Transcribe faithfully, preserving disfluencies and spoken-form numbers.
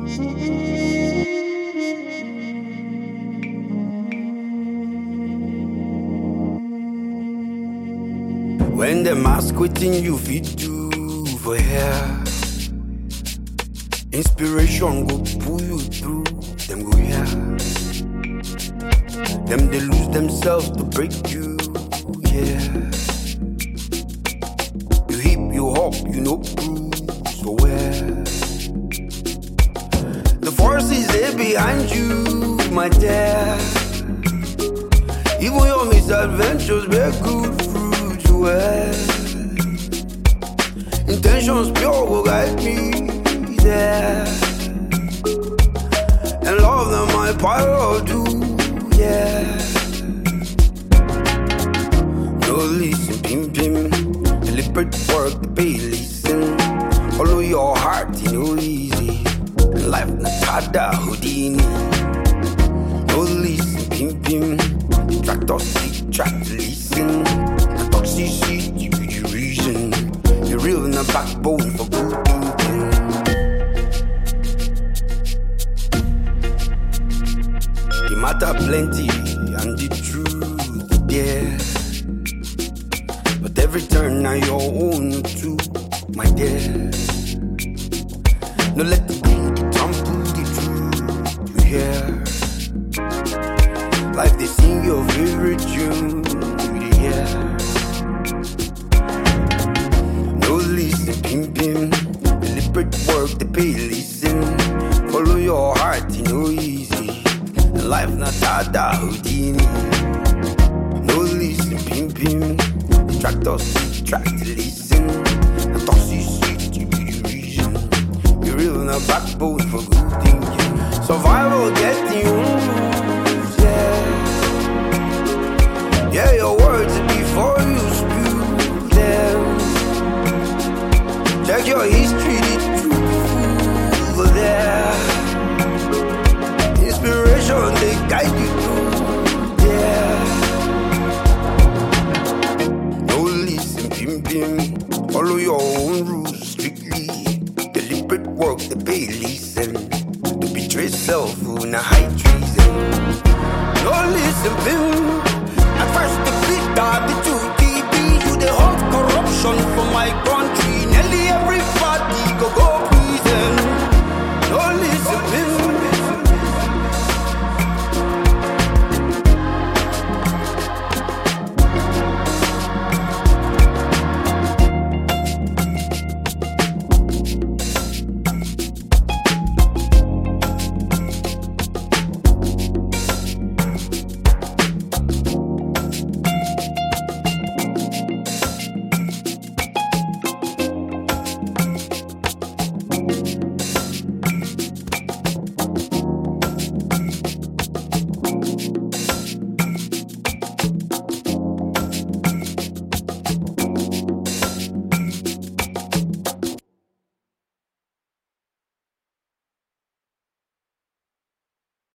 When them ask quitting you fit do for here, inspiration go pull you through. Them go here, them they lose themselves to break you. Yeah, you hip, you hop, you know bruise. So where the forces they behind you, my dear. Even your misadventures bear good fruit. Well, intentions pure will guide me there, and love them my power do, yeah. No listen, pim pim, deliberate work, the pay listen. Follow your heart, you know easy. Life not harder, Houdini. No listen, pim pim, distract us, distract, listen. Toxicity, you be the reason. You're real in the backbone for good thinking. The matter plenty and the truth, yeah. But every turn now your own too, my dear. No let the good trample the truth, you hear. Like they sing your favorite tune, yeah. Pim pim, deliberate work, the pay listen. Follow your heart, you know easy. Life not harder, Houdini. No listen, pim pim, distract us, distract, listen. And toxicity be the reason. You're real in a backbone for good thinking. Survival getting you, yeah. Yeah, your words before you spew them. Check your history, the truth over there. Inspiration, they guide you through, yeah. No listen, pim pim. Follow your own rules strictly. Deliberate work, the pay listen. To betray self, who na high treason. No listen, pim. At first the beat, the two T B. You the hold corruption for my crime.